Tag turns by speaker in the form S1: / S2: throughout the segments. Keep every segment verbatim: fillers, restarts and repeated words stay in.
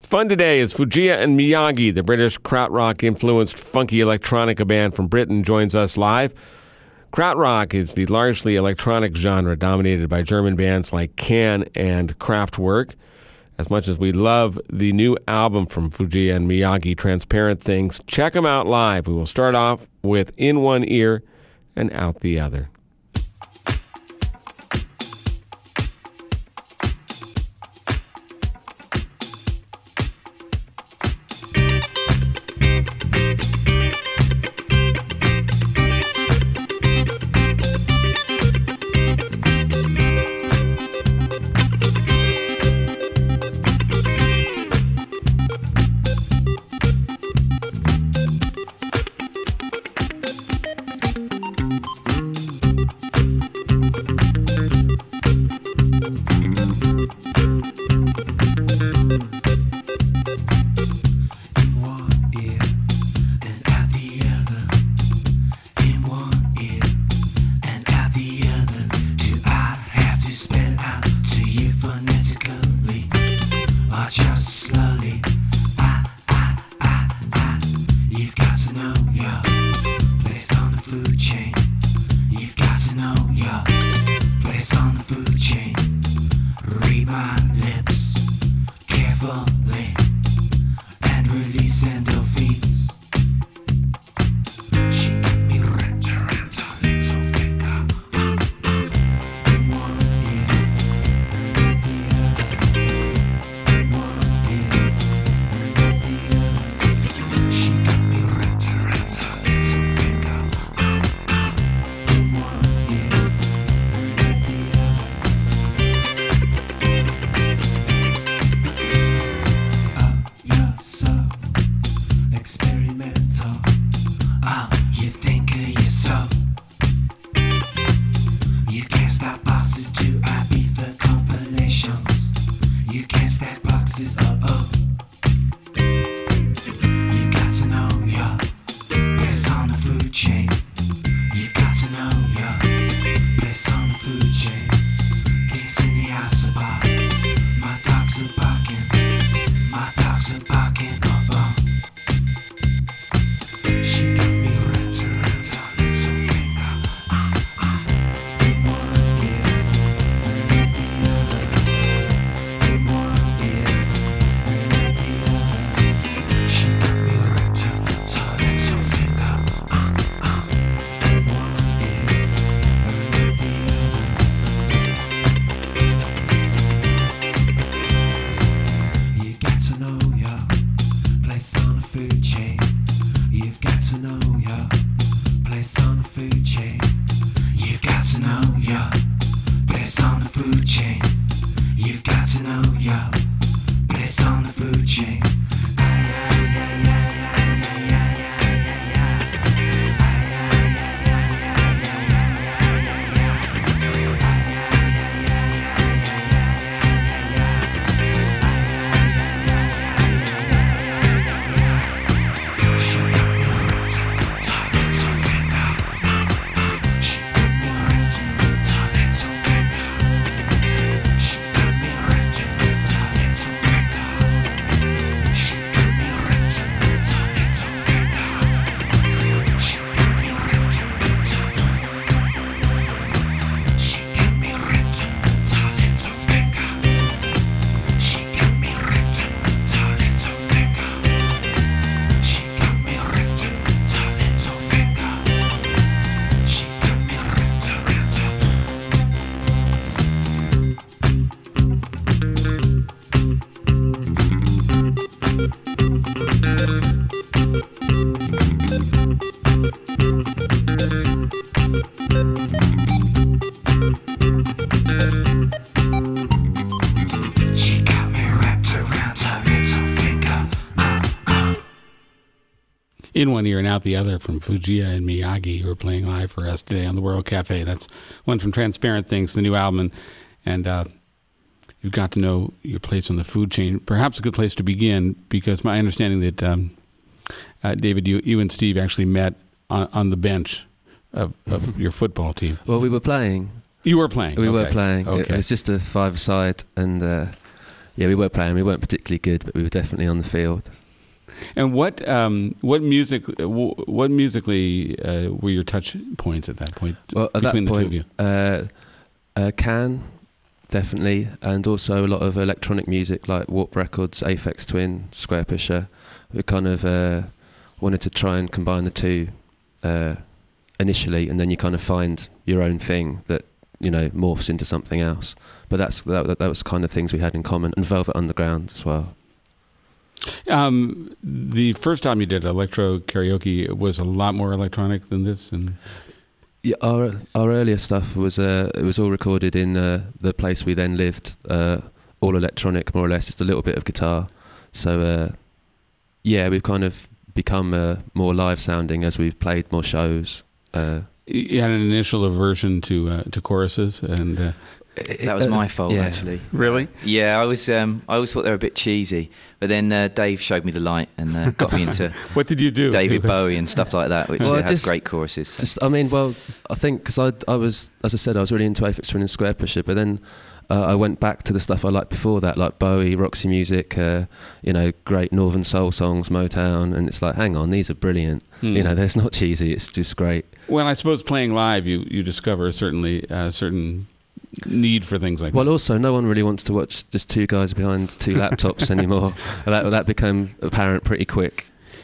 S1: Fun today is Fujia and Miyagi, the British krautrock-influenced funky electronica band from Britain, joins us live. Krautrock is the largely electronic genre dominated by German bands like Can and Kraftwerk. As much as we love the new album from Fujia and Miyagi, Transparent Things, check them out live. We will start off with In One Ear and Out the Other.
S2: In One Ear and Out the Other from Fujia and Miyagi, who are playing live for us today on the World Cafe. That's one from Transparent Things, the new album. And, and uh, you've got to know your place on the food chain. Perhaps a good place to begin, because my understanding that, um, uh, David, you, you and Steve actually met on, on the bench of, of your football team.
S3: Well, we were playing.
S2: You were playing?
S3: We
S2: okay.
S3: were playing.
S2: Okay.
S3: It, it was just a five-a-side, and uh, yeah, we were playing. We weren't particularly good, but we were definitely on the field.
S2: And what um, what music what musically uh, were your touch points at that point?
S3: Well, at
S2: between
S3: that point,
S2: the two of you?
S3: Uh, uh, Can, definitely, and also a lot of electronic music like Warp Records, Aphex Twin, Square Pusher. We kind of uh, wanted to try and combine the two uh, initially, and then you kind of find your own thing that, you know, morphs into something else. But that's that, that was kind of things we had in common, and Velvet Underground as well.
S2: Um, the first time you did Electro Karaoke was a lot more electronic than this, and
S3: yeah, our our earlier stuff was uh, it was all recorded in uh, the place we then lived, uh, all electronic more or less, just a little bit of guitar. So uh, yeah, we've kind of become uh, more live sounding as we've played more shows. Uh,
S2: you had an initial aversion to uh, to choruses, and uh,
S4: that was my fault,
S3: yeah.
S4: actually.
S2: Really?
S4: Yeah, I was. Um, I always thought they were a bit cheesy, but then uh, Dave showed me the light and uh, got me into
S2: what did you do?
S4: David Bowie and stuff like that, which
S3: well,
S4: uh, has
S3: just,
S4: great choruses. So.
S3: Just, I mean, well, I think because I, I was, as I said, I was really into Aphex Twin and Square Pusher, but then uh, I went back to the stuff I liked before that, like Bowie, Roxy Music, uh, you know, great Northern Soul songs, Motown, and it's like, hang on, these are brilliant. Hmm. You know, there's not cheesy; it's just great.
S2: Well, I suppose playing live, you you discover certainly uh, certain need for things like
S3: well,
S2: that. Well,
S3: also, no one really wants to watch just two guys behind two laptops anymore. That that became apparent pretty quick.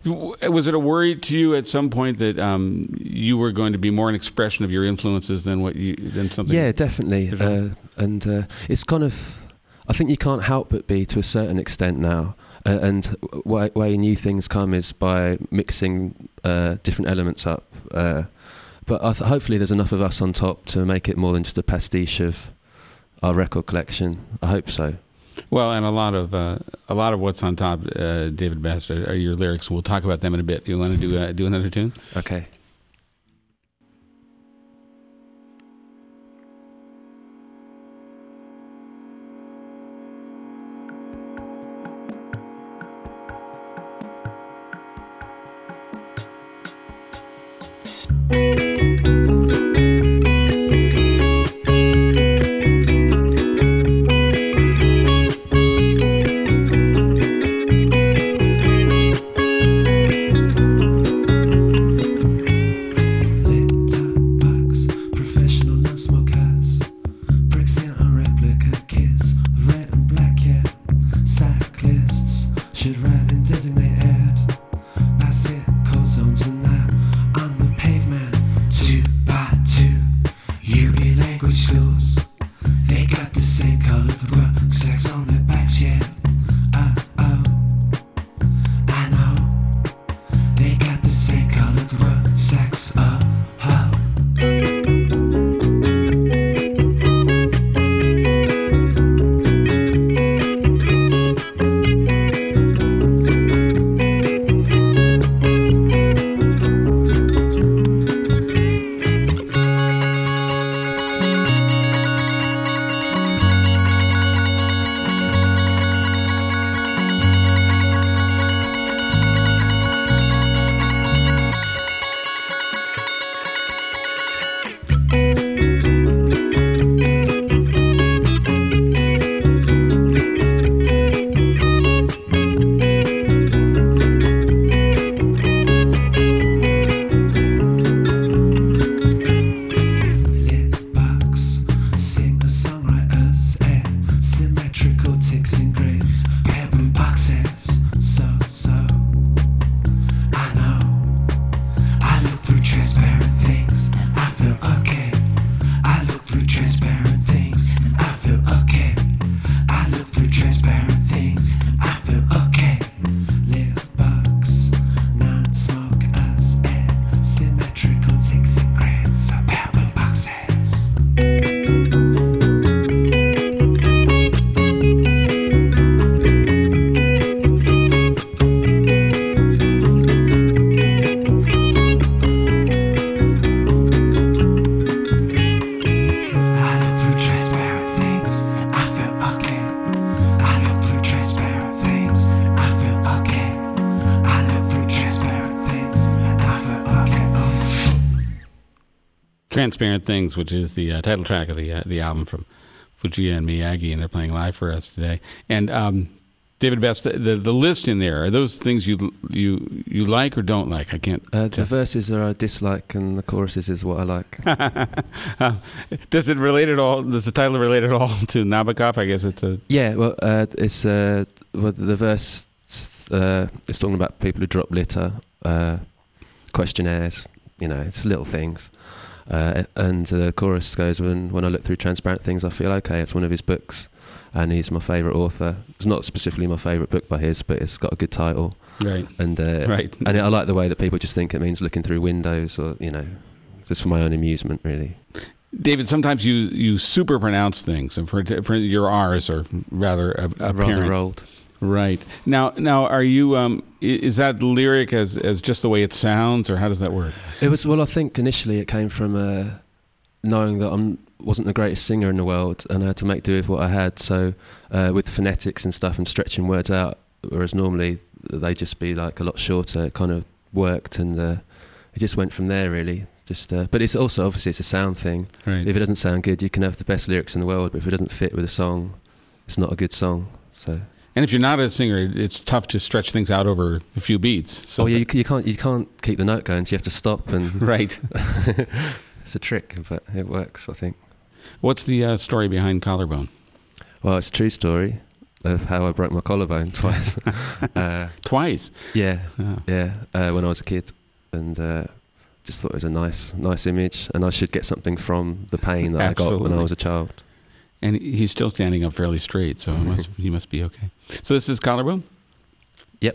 S2: Was it a worry to you at some point that um, you were going to be more an expression of your influences than what you than something?
S3: Yeah, definitely. Uh, and uh, it's kind of, I think you can't help but be to a certain extent now. Uh, and way, way new things come is by mixing uh, different elements up. Uh, but I th- hopefully there's enough of us on top to make it more than just a pastiche of our record collection. I hope so.
S2: Well, and a lot of uh, a lot of what's on top, uh, David Best, are, are your lyrics. We'll talk about them in a bit. You want to do uh, do another tune?
S3: Okay.
S2: Transparent Things, which is the uh, title track of the uh, the album from Fujiya and Miyagi, and they're playing live for us today. And um, David Best, the, the the list in there, are those things you you you like or don't like? I can't.
S3: Uh, the verses are I dislike, and the choruses is what I like.
S2: uh, does it relate at all? Does the title relate at all to Nabokov? I guess it's a
S3: Yeah, well, uh, it's uh, well, the verse. Uh, it's talking about people who drop litter, uh, questionnaires. You know, it's little things. Uh, and the chorus goes, when when I look through transparent things, I feel okay. It's one of his books, and he's my favourite author. It's not specifically my favourite book by his, but it's got a good title.
S2: Right.
S3: And uh,
S2: right.
S3: and I like the way that people just think it means looking through windows, or you know, just for my own amusement, really.
S2: David, sometimes you, you super pronounce things, and for for your R's are rather apparent.
S3: Rather rolled.
S2: Right. Now, now, are you? Um, is that lyric as as just the way it sounds, or how does that work?
S3: It was well. I think initially it came from uh, knowing that I wasn't the greatest singer in the world, and I had to make do with what I had. So, uh, with phonetics and stuff, and stretching words out, whereas normally they just be like a lot shorter. It kind of worked, and uh, it just went from there, really. Just, uh, but it's also obviously it's a sound thing.
S2: Right.
S3: If it doesn't sound good, you can have the best lyrics in the world, but if it doesn't fit with a song, it's not a good song. So.
S2: And if you're not a singer, it's tough to stretch things out over a few beats. So
S3: oh yeah, you, you can't you can't keep the note going, so you have to stop and.
S2: Right.
S3: It's a trick, but it works, I think.
S2: What's the uh, story behind Collarbone?
S3: Well, it's a true story of how I broke my collarbone twice. uh,
S2: Twice.
S3: Yeah,
S2: Oh.
S3: yeah. Uh, when I was a kid, and uh, just thought it was a nice, nice image, and I should get something from the pain that I got when I was a child.
S2: And he's still standing up fairly straight, so he must, he must be okay. So this is Collarbone?
S3: Yep.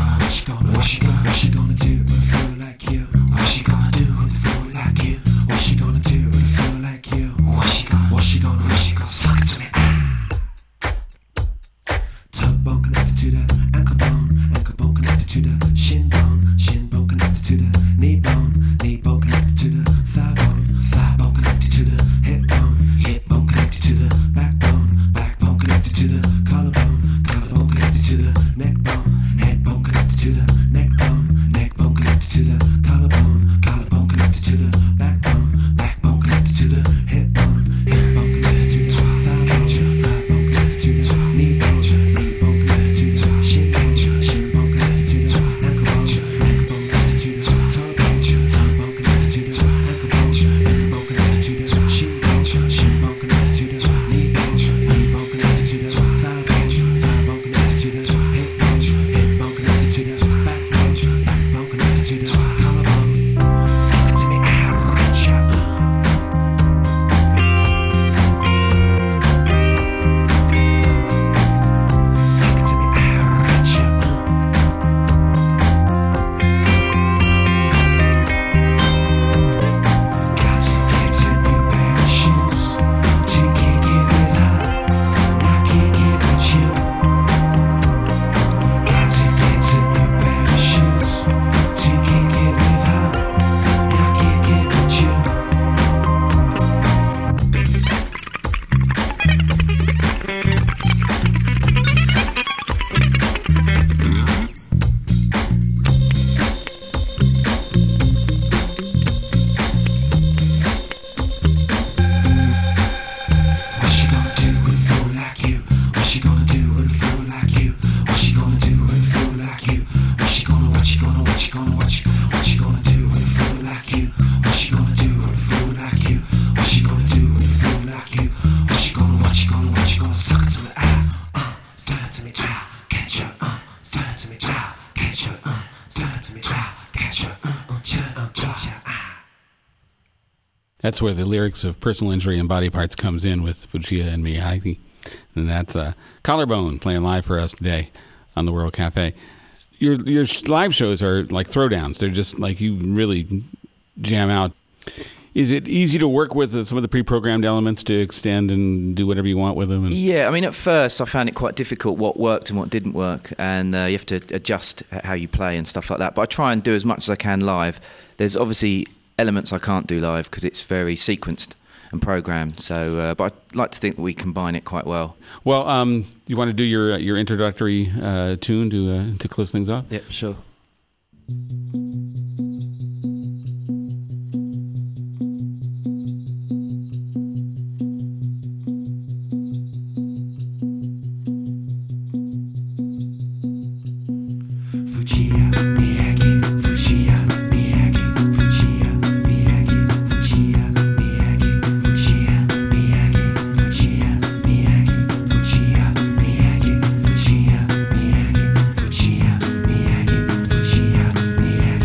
S5: What she gonna do with a fool like you? What she gonna do with a fool like you? What she
S2: That's where the lyrics of Personal Injury and Body Parts comes in with Fujiya and Miyagi. And that's uh, Collarbone playing live for us today on the World Cafe. Your your live shows are like throwdowns. They're just like you really jam out. Is it easy to work with some of the pre-programmed elements to extend and do whatever you want with them? And
S4: yeah, I mean, at first I found it quite difficult what worked and what didn't work, and uh, you have to adjust how you play and stuff like that. But I try and do as much as I can live. There's obviously elements I can't do live because it's very sequenced and programmed. So, uh, but I'd like to think that we combine it quite well.
S2: Well, um, you want to do your your introductory uh, tune to uh, to close things off?
S3: Yep, sure.
S5: Fujiya, Miyagi,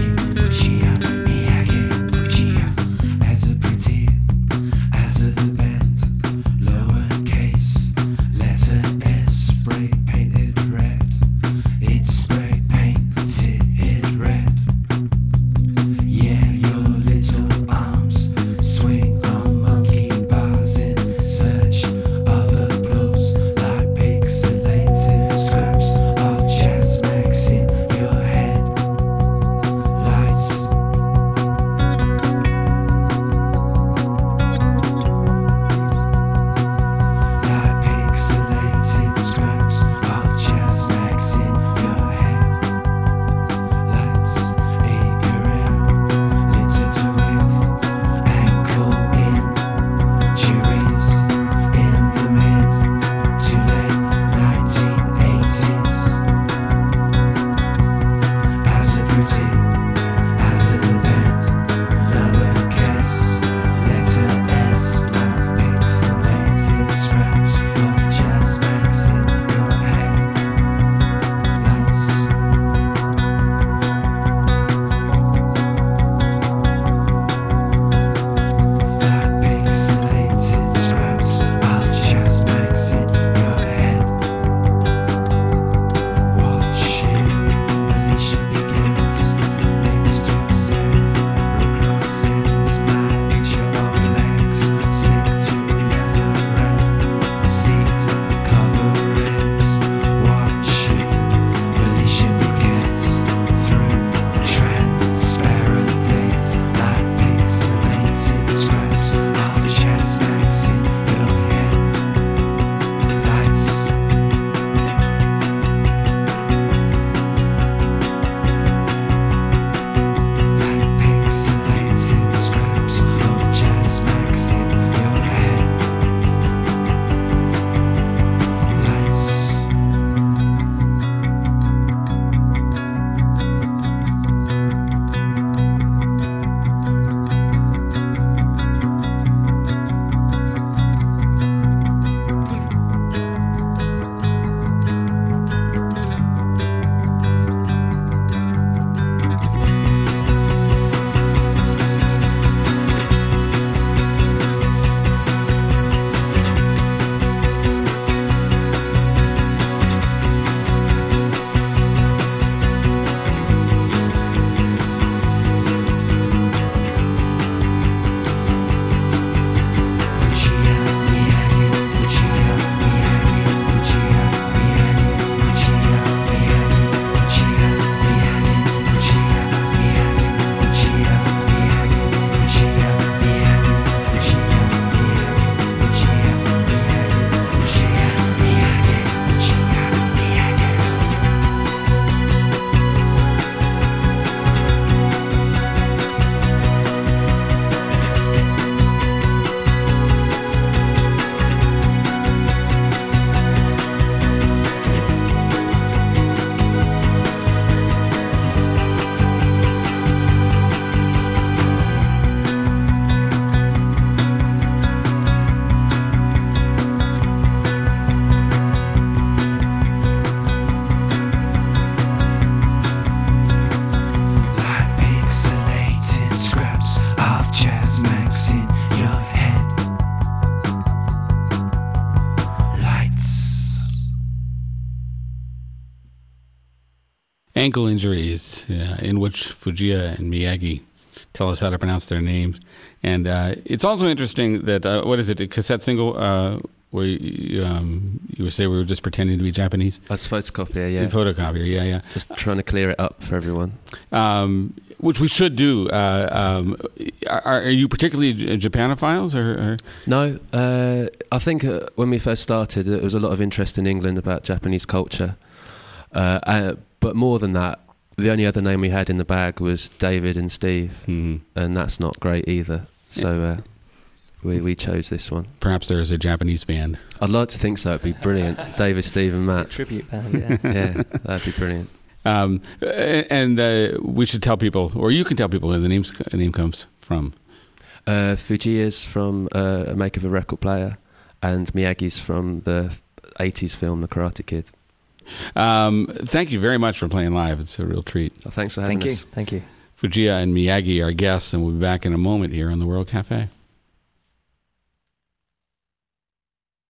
S2: ankle injuries, uh, in which Fujiya and Miyagi tell us how to pronounce their names. And uh, it's also interesting that, uh, what is it, a cassette single uh, where you, um, you would say we were just pretending to be Japanese?
S3: As photocopier, yeah.
S2: Photocopier, yeah, yeah.
S3: Just trying to clear it up for everyone.
S2: Um, which we should do. Uh, um, are, are you particularly Japanophiles? Or, or?
S3: No, uh, I think uh, when we first started, there was a lot of interest in England about Japanese culture. Uh, uh, but more than that, the only other name we had in the bag was David and Steve,
S2: mm-hmm.
S3: and that's not great either. So uh, we we chose this one.
S2: Perhaps there is a Japanese band.
S3: I'd like to think so. It'd be brilliant. David, Steve, and Matt.
S5: A tribute band, yeah.
S3: Yeah, that'd be brilliant.
S2: Um, and uh, we should tell people, or you can tell people where the name's, name comes from.
S3: Uh, Fujiya's from uh, A Make of a Record Player, and Miyagi's from the eighties film The Karate Kid.
S2: Um, thank you very much for playing live. It's a real treat.
S3: So thanks for having
S4: Thank
S3: us.
S4: you.
S5: Thank you.
S2: Fujiya and Miyagi are guests, and we'll be back in a moment here on the World Cafe.